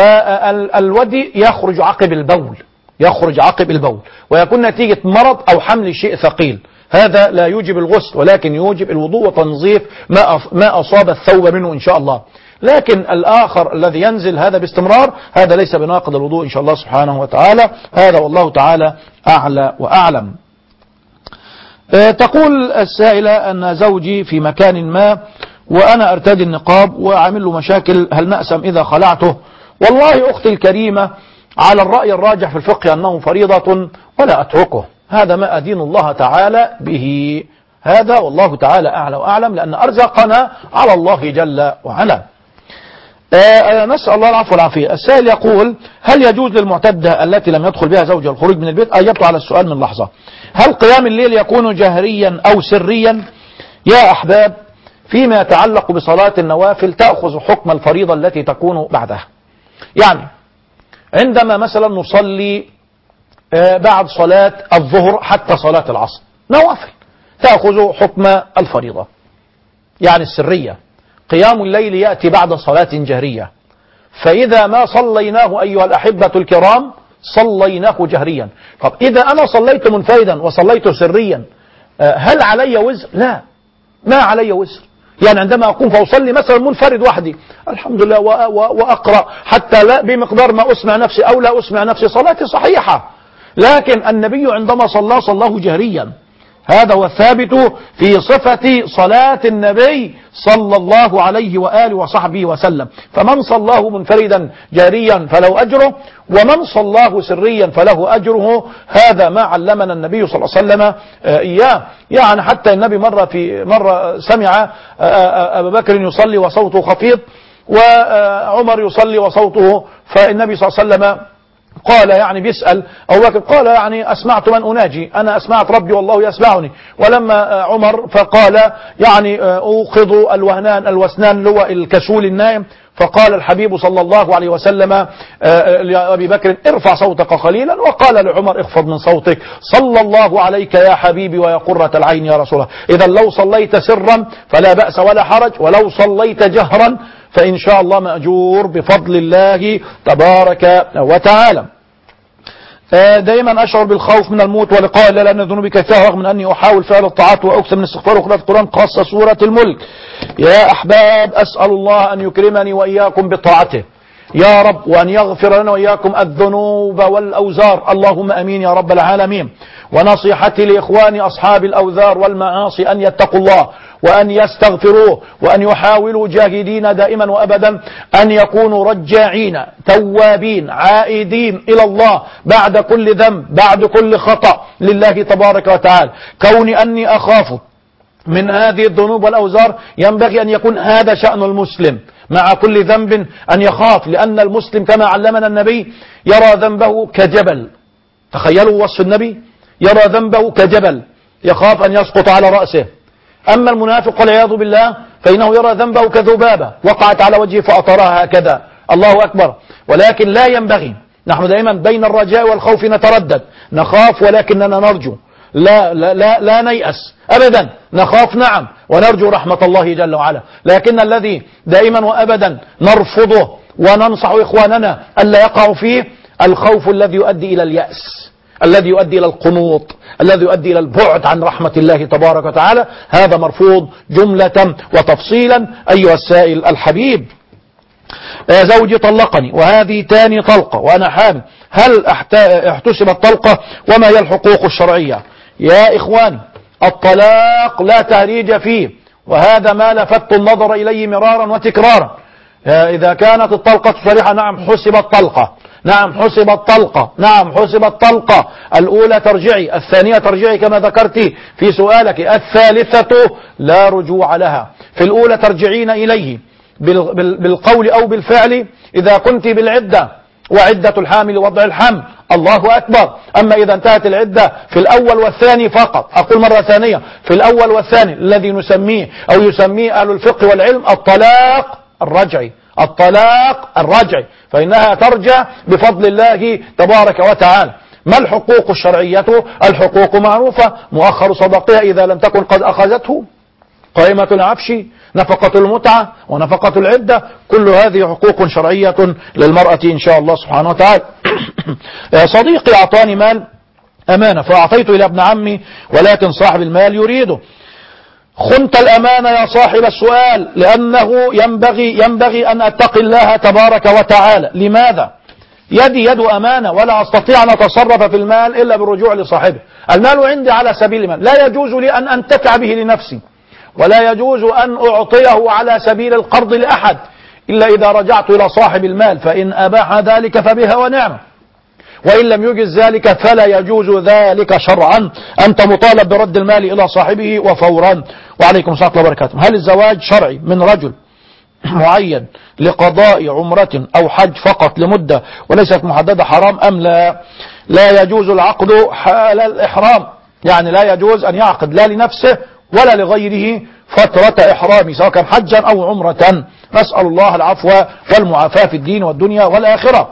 والودي يخرج عقب البول، يخرج عقب البول، ويكون نتيجة مرض أو حمل شيء ثقيل، هذا لا يوجب الغسل ولكن يوجب الوضوء وتنظيف ما أصاب الثوب منه إن شاء الله. لكن الآخر الذي ينزل هذا باستمرار هذا ليس بناقض الوضوء إن شاء الله سبحانه وتعالى. هذا والله تعالى أعلى وأعلم. تقول السائلة أن زوجي في مكان ما وأنا أرتدي النقاب وأعمل له مشاكل، هل نأسم إذا خلعته؟ والله أختي الكريمة على الرأي الراجح في الفقه أنه فريضة ولا أتركه، هذا ما أدين الله تعالى به، هذا والله تعالى أعلى وأعلم، لأن أرزقنا على الله جل وعلا. آه نسأل الله العفو والعافية. السائل يقول هل يجوز للمعتدة التي لم يدخل بها زوجها الخروج من البيت؟ أجبت على السؤال من لحظة. هل قيام الليل يكون جهريا أو سريا؟ يا أحباب، فيما يتعلق بصلاة النوافل تأخذ حكم الفريضة التي تكون بعدها. يعني عندما مثلا نصلي بعد صلاة الظهر حتى صلاة العصر نوافل تأخذ حكم الفريضة، يعني السرية. قيام الليل يأتي بعد صلاة جهرية، فإذا ما صليناه أيها الأحبة الكرام صليناه جهريا. طب إذا أنا صليت منفردا وصليت سريا هل علي وزر؟ لا، ما علي وزر. يعني عندما أقوم فأصلي مثلا منفرد وحدي الحمد لله وأقرأ حتى لا بمقدار ما أسمع نفسي أو لا أسمع نفسي صلاتي صحيحة، لكن النبي عندما صلى صلاه جهريا، هذا هو الثابت في صفة صلاة النبي صلى الله عليه وآله وصحبه وسلم. فمن صلاه منفردا جاريا فله أجره، ومن صلاه سريا فله أجره، هذا ما علمنا النبي صلى الله عليه وسلم إياه. يعني حتى النبي مرة في مرة سمع أبا بكر يصلي وصوته خفيض وعمر يصلي وصوته، فالنبي صلى الله عليه وسلم قال يعني بيسأل أبو بكر قال يعني أسمعت من أناجي، أنا أسمعت ربي والله يسمعني. ولما عمر فقال يعني أوخذ الوهنان الوسنان اللي هو الكسول النائم، فقال الحبيب صلى الله عليه وسلم لأبي بكر ارفع صوتك قليلا، وقال لعمر اخفض من صوتك، صلى الله عليك يا حبيبي ويا قرة العين يا رسول الله. إذا لو صليت سرا فلا بأس ولا حرج، ولو صليت جهرا فإن شاء الله مأجور بفضل الله تبارك وتعالى. دائما أشعر بالخوف من الموت ولقاء الله لأن ذنوبي كثيرة، رغم من أني أحاول فعل الطاعات وأكثر من الاستغفار وقراءة القرآن، خاصة سورة الملك. يا أحباب، أسأل الله أن يكرمني وإياكم بطاعته يا رب، وأن يغفر لنا وإياكم الذنوب والأوزار، اللهم أمين يا رب العالمين. ونصيحتي لإخواني أصحاب الأوزار والمعاصي أن يتقوا الله وأن يستغفروه وأن يحاولوا جاهدين دائما وأبدا أن يكونوا رجاعين توابين عائدين إلى الله بعد كل ذنب بعد كل خطأ لله تبارك وتعالى. كوني أني أخاف من هذه الذنوب والأوزار ينبغي أن يكون هذا شأن المسلم مع كل ذنب أن يخاف، لأن المسلم كما علمنا النبي يرى ذنبه كجبل. تخيلوا وصف النبي، يرى ذنبه كجبل يخاف أن يسقط على رأسه. أما المنافق والعياذ بالله فإنه يرى ذنبه كذبابة وقعت على وجهه فأطرها هكذا. الله أكبر. ولكن لا ينبغي، نحن دائما بين الرجاء والخوف نتردد، نخاف ولكننا نرجو، لا لا لا, لا نيأس أبدا، نخاف نعم ونرجو رحمة الله جل وعلا، لكن الذي دائما وأبدا نرفضه وننصح إخواننا ألا يقعوا فيه الخوف الذي يؤدي إلى اليأس، الذي يؤدي إلى القنوط، الذي يؤدي إلى البعد عن رحمة الله تبارك وتعالى. هذا مرفوض جملة وتفصيلا. أيها السائل الحبيب، زوجي طلقني وهذه تاني طلقة وأنا حامل، هل احتسبت طلقة وما هي الحقوق الشرعية؟ يا إخواني، الطلاق لا تهريج فيه، وهذا ما لفت النظر إليه مرارا وتكرارا. إذا كانت الطلقة صريحة نعم حسبت طلقة، نعم حسبت طلقة، نعم حسبت طلقة. الأولى ترجعي، الثانية ترجعي كما ذكرت في سؤالك، الثالثة لا رجوع لها. في الأولى ترجعين إليه بالقول أو بالفعل إذا كنت بالعدة، وعدة الحامل وضع الحمل. الله أكبر. أما إذا انتهت العدة في الأول والثاني فقط، أقول مرة ثانية، في الأول والثاني الذي نسميه أو يسميه أهل الفقه والعلم الطلاق الرجعي، الطلاق الرجعي، فإنها ترجع بفضل الله تبارك وتعالى. ما الحقوق الشرعية؟ الحقوق معروفة، مؤخر صداقها إذا لم تكن قد أخذته، قائمة العفش، نفقة المتعة ونفقة العدة، كل هذه حقوق شرعية للمرأة إن شاء الله سبحانه وتعالى. صديقي أعطاني مال أمانة فأعطيته إلى ابن عمي ولكن صاحب المال يريده. خنت الأمانة يا صاحب السؤال، لأنه ينبغي, ينبغي أن أتقي الله تبارك وتعالى. لماذا؟ يدي يد أمانة ولا أستطيع أن أتصرف في المال إلا بالرجوع لصاحبه. المال عندي على سبيل المال، لا يجوز لي أن أنتفع به لنفسي، ولا يجوز أن أعطيه على سبيل القرض لأحد إلا إذا رجعت إلى صاحب المال، فإن أباح ذلك فبها ونعمة، وإن لم يجز ذلك فلا يجوز ذلك شرعا. أنت مطالب برد المال إلى صاحبه وفورا. وعليكم السلام ورحمة الله وبركاته. هل الزواج شرعي من رجل معين لقضاء عمرة أو حج فقط لمدة وليست محددة حرام أم لا؟ لا يجوز العقد حال الإحرام، يعني لا يجوز أن يعقد لا لنفسه ولا لغيره فترة إحرامه سواء كان حجا أو عمرة. نسأل الله العفو والمعافاة في الدين والدنيا والآخرة.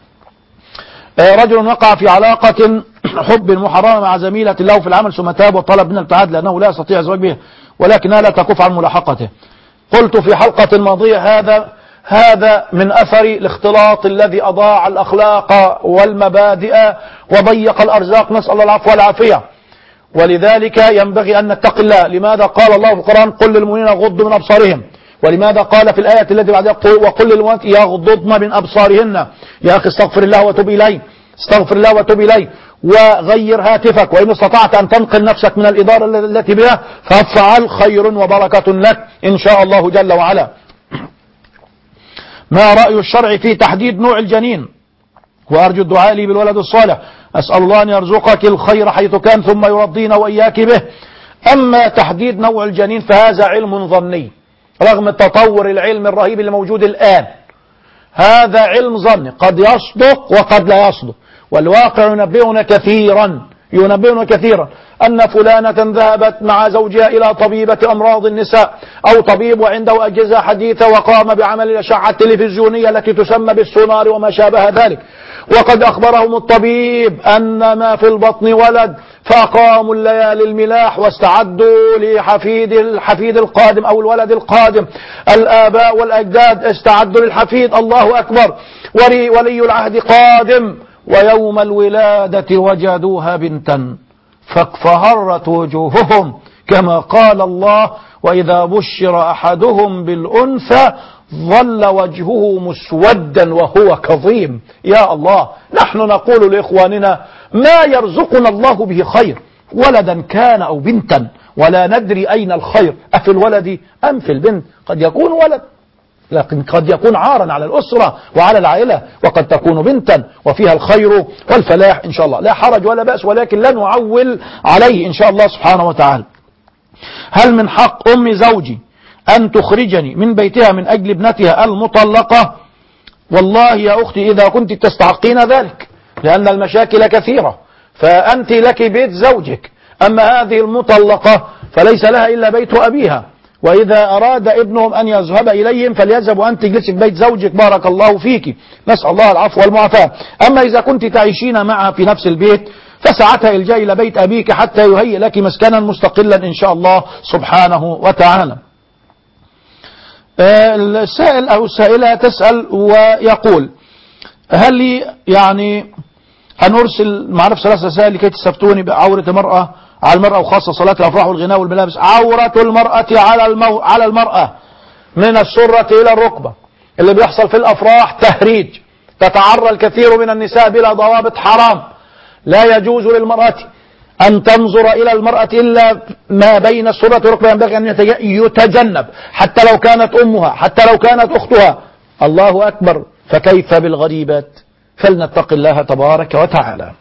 رجل وقع في علاقة حب محرمة مع زميلة له في العمل ثم تاب وطلب منها الابتعاد لأنه لا يستطيع الزواج بها ولكنها لا تكف عن ملاحقته. قلت في حلقة ماضية هذا هذا من أثر الاختلاط الذي أضاع الأخلاق والمبادئ وضيق الأرزاق، نسأل الله العفو والعافية. ولذلك ينبغي أن نتقي الله. لماذا قال الله في القرآن قل للمؤمنين يغضوا من أبصارهم؟ ولماذا قال في الآية التي بعدها وقل للمؤمنات يغضضن من أبصارهن؟ يا أخي استغفر الله وتوب إليه، استغفر الله وتوب إليه، وغير هاتفك، وإن استطعت أن تنقل نفسك من الإدارة التي بها فافعل، خير وبركة لك إن شاء الله جل وعلا. ما رأي الشرع في تحديد نوع الجنين؟ وأرجو الدعاء لي بالولد الصالح، أسأل الله أن يرزقك الخير حيث كان ثم يرضينا وإياك به. أما تحديد نوع الجنين فهذا علم ظني رغم التطور العلمي الرهيب اللي موجود الآن. هذا علم ظني قد يصدق وقد لا يصدق، والواقع ينبئنا كثيرا ينبئنا كثيرا أن فلانة ذهبت مع زوجها إلى طبيبة أمراض النساء أو طبيب وعنده أجهزة حديثة وقام بعمل الأشعة التلفزيونية التي تسمى بالسونار وما شابه ذلك، وقد أخبرهم الطبيب أن ما في البطن ولد، فأقاموا الليالي الملاح واستعدوا لحفيد الحفيد القادم أو الولد القادم. الآباء والأجداد استعدوا للحفيد، الله أكبر، ولي, ولي العهد قادم، ويوم الولادة وجدوها بنتا فاقفهرت وجوههم كما قال الله وإذا بشر أحدهم بالأنثى ظل وجهه مسودا وهو كظيم. يا الله، نحن نقول لإخواننا ما يرزقنا الله به خير، ولدا كان أو بنتا، ولا ندري أين الخير، أفي الولد أم في البنت. قد يكون ولد لكن قد يكون عارا على الأسرة وعلى العائلة، وقد تكون بنتا وفيها الخير والفلاح إن شاء الله، لا حرج ولا بأس، ولكن لا نعول عليه إن شاء الله سبحانه وتعالى. هل من حق أم زوجي أن تخرجني من بيتها من أجل ابنتها المطلقة؟ والله يا أختي إذا كنت تستحقين ذلك، لأن المشاكل كثيرة، فأنت لك بيت زوجك، أما هذه المطلقة فليس لها إلا بيت أبيها، وإذا أراد ابنهم أن يذهب إليهم فليذهب وأنت تجلسي في بيت زوجك بارك الله فيك، نسأل الله العفو والمعافاة. أما إذا كنت تعيشين معها في نفس البيت فساعتها الجاء إلى بيت أبيك حتى يهيئ لك مسكنا مستقلا إن شاء الله سبحانه وتعالى. السائل أو السائلة تسأل ويقول هل لي يعني أن أرسل معرف ثلاث رسائل لكي تستفتوني بعورة المرأة على المرأة، وخاصة صلاة الأفراح والغناء والملابس. عورة المرأة على المو... على المرأة من السرة إلى الركبة. اللي بيحصل في الأفراح تهريج، تتعرى الكثير من النساء بلا ضوابط، حرام. لا يجوز للمرأة أن تنظر إلى المرأة إلا ما بين السرة والركبة، ينبغي أن يتجنب، حتى لو كانت أمها، حتى لو كانت أختها. الله أكبر، فكيف بالغريبات؟ فلنتق الله تبارك وتعالى.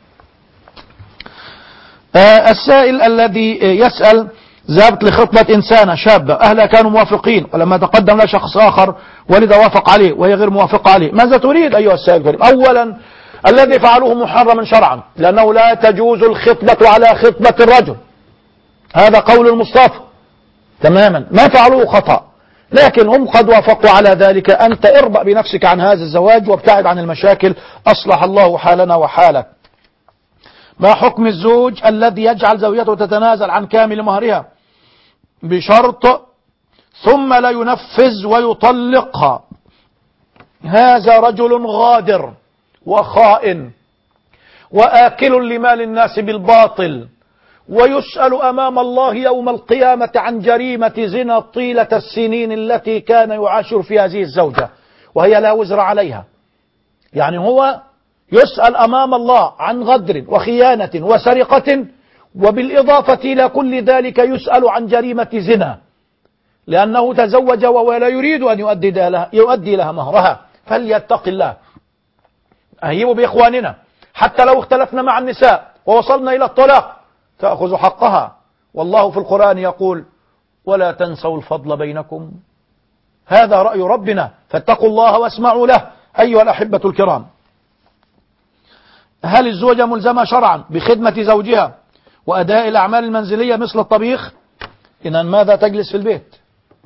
آه السائل الذي يسأل ذهبت لخطبة إنسانة شابة، أهلها كانوا موافقين، ولما تقدم لها شخص آخر ولذا وافق عليه وهي غير موافقة عليه، ماذا تريد أيها السائل الكريم؟ أولا الذي فعلوه محرما شرعا، لأنه لا تجوز الخطبة على خطبة الرجل، هذا قول المصطفى تماما، ما فعلوه خطأ، لكن هم قد وافقوا على ذلك. أنت اربأ بنفسك عن هذا الزواج وابتعد عن المشاكل، أصلح الله حالنا وحالك. ما حكم الزوج الذي يجعل زوجته تتنازل عن كامل مهرها بشرط ثم لا ينفذ ويطلقها؟ هذا رجل غادر وخائن وآكل لمال الناس بالباطل، ويسأل أمام الله يوم القيامة عن جريمة زنا طيلة السنين التي كان يعاشر في هذه الزوجة وهي لا وزر عليها. يعني هو يسأل أمام الله عن غدر وخيانة وسرقة، وبالإضافة إلى كل ذلك يسأل عن جريمة زنا، لأنه تزوج وهو لا يريد أن يؤدي لها, يؤدي لها مهرها. فليتق الله. أهيبوا بإخواننا حتى لو اختلفنا مع النساء ووصلنا إلى الطلاق تأخذ حقها، والله في القرآن يقول ولا تنسوا الفضل بينكم. هذا رأي ربنا، فاتقوا الله واسمعوا له أيها الأحبة الكرام. هل الزوجة ملزمة شرعا بخدمة زوجها وأداء الأعمال المنزلية مثل الطبيخ؟ إذا ماذا تجلس في البيت؟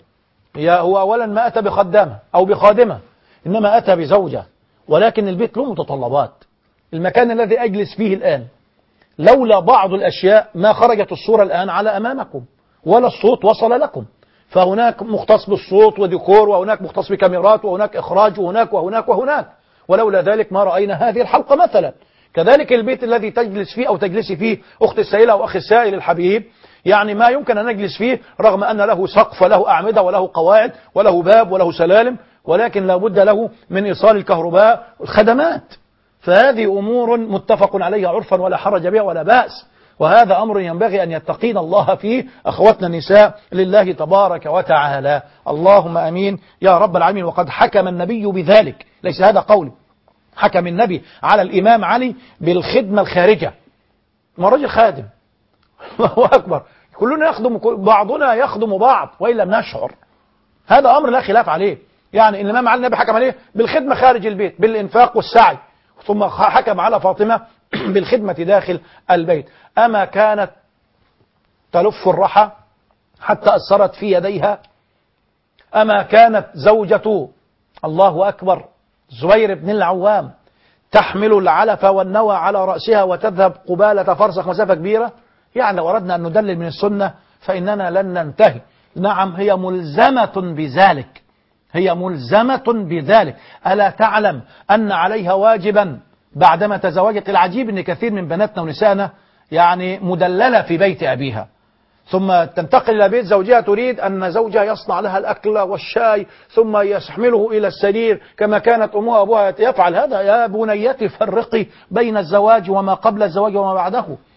هو أولا ما أتى بخدامة أو بخادمة، إنما أتى بزوجة، ولكن البيت له متطلبات. المكان الذي أجلس فيه الآن لولا بعض الأشياء ما خرجت الصورة الآن على أمامكم ولا الصوت وصل لكم، فهناك مختص بالصوت وديكور، وهناك مختص بكاميرات، وهناك إخراج، وهناك وهناك وهناك، ولولا ذلك ما رأينا هذه الحلقة مثلا. كذلك البيت الذي تجلس فيه أو تجلسي فيه أخت السائلة أو أخي السائل الحبيب، يعني ما يمكن أن نجلس فيه رغم أن له سقف وله أعمدة وله قواعد وله باب وله سلالم، ولكن لا بد له من إيصال الكهرباء والخدمات. فهذه أمور متفق عليها عرفا ولا حرج بها ولا بأس، وهذا أمر ينبغي أن يتقين الله فيه أخواتنا النساء لله تبارك وتعالى. اللهم أمين يا رب العالمين. وقد حكم النبي بذلك، ليس هذا قولي، حكم النبي على الإمام علي بالخدمة الخارجة. ما رجل خادم الله أكبر، كلنا يخدم بعضنا يخدم بعض وإن لم نشعر، هذا أمر لا خلاف عليه. يعني الإمام علي النبي حكم عليه بالخدمة خارج البيت بالإنفاق والسعي، ثم حكم على فاطمة بالخدمة داخل البيت. أما كانت تلف الرحى حتى أثرت في يديها؟ أما كانت زوجة الله أكبر زبير بن العوام تحمل العلف والنوى على رأسها وتذهب قبالة فرسخ مسافة كبيرة؟ يعني لو أردنا أن ندلل من السنة فإننا لن ننتهي. نعم هي ملزمة بذلك، هي ملزمة بذلك. ألا تعلم أن عليها واجبا بعدما تزوجت؟ العجيب أن كثير من بناتنا ونسائنا يعني مدللة في بيت أبيها، ثم تنتقل إلى بيت زوجها تريد أن زوجها يصنع لها الأكل والشاي ثم يحمله إلى السرير كما كانت أمها وأبوها يفعل. هذا يا بنيتي فرقي بين الزواج وما قبل الزواج وما بعده.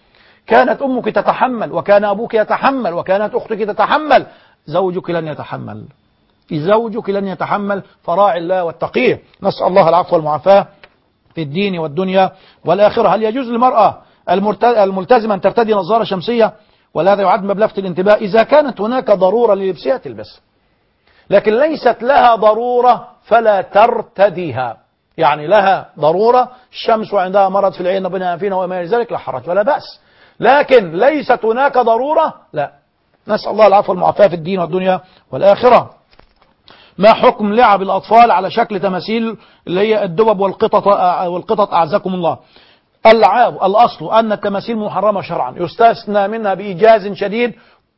كانت أمك تتحمل، وكان أبوك يتحمل، وكانت أختك تتحمل، زوجك لن يتحمل. زوجك لن يتحمل، فراعي الله واتقيه. نسأل الله العفو والمعافاة في الدين والدنيا والآخرة. هل يجوز للمرأة الملتزمة أن ترتدي نظارة شمسية؟ وهذا يعد من بلفت الانتباه. إذا كانت هناك ضرورة للبسها تلبس، لكن ليست لها ضرورة فلا ترتديها. يعني لها ضرورة، الشمس وعندها مرض في العين ربنا يعافينا وما إلى ذلك، لا حرج ولا بأس، لكن ليست هناك ضرورة لا. نسأل الله العفو والمعافاة في الدين والدنيا والآخرة. ما حكم لعب الأطفال على شكل تماثيل اللي هي الدبب والقطط والقطط أعزكم الله؟ اللعاب الأصل أن التماثيل محرمة شرعا، يستثنى منها بإيجاز شديد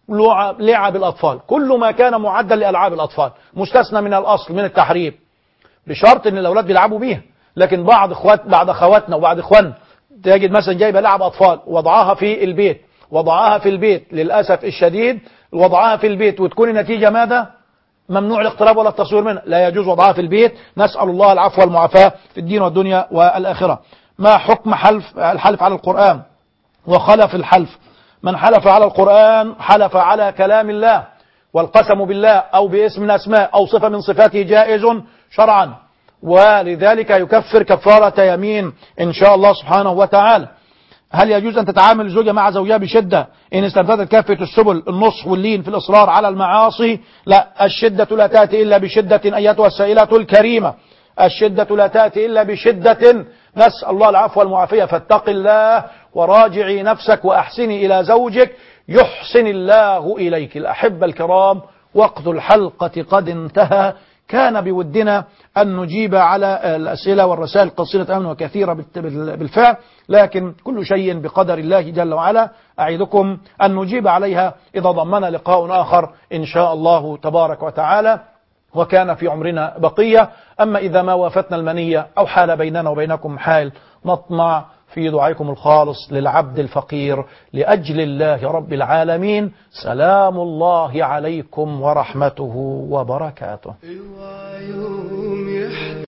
لعب الأطفال. كل ما كان معدا لألعاب الأطفال مستثنى من الأصل من التحريم، بشرط أن الأولاد بيلعبوا بيها. لكن بعض اخوات بعض اخواتنا وبعض اخوان تجد مثلا جايبه لعب أطفال وضعها في البيت وضعها في البيت للأسف الشديد وضعها في البيت، وتكون النتيجة ماذا؟ ممنوع الاقتراب ولا التصوير منها، لا يجوز وضعها في البيت. نسأل الله العفو والمعافاة في الدين والدنيا والآخرة. ما حكم حلف الحلف على القرآن وخلف الحلف؟ من حلف على القرآن حلف على كلام الله، والقسم بالله أو باسم من أسماء أو صفة من صفاته جائز شرعا، ولذلك يكفر كفارة يمين إن شاء الله سبحانه وتعالى. هل يجوز أن تتعامل الزوجة مع زوجها بشدة إن استنفذت كافة السبل النصح واللين في الإصرار على المعاصي؟ لا، الشدة لا تأتي إلا بشدة أيتها السائلة الكريمة، الشدة لا تأتي إلا بشدة. نسأل الله العفو والمعافية. فاتق الله وراجعي نفسك وأحسني إلى زوجك يحسن الله إليك. الأحبة الكرام، وقت الحلقة قد انتهى. كان بودنا أن نجيب على الأسئلة والرسائل قصيرة أمن وكثيرة بالفعل، لكن كل شيء بقدر الله جل وعلا. أعيدكم أن نجيب عليها إذا ضمن لقاء آخر إن شاء الله تبارك وتعالى، وكان في عمرنا بقية. أما إذا ما وافتنا المنية أو حال بيننا وبينكم حال، نطمع في دعائكم الخالص للعبد الفقير لأجل الله رب العالمين. سلام الله عليكم ورحمته وبركاته.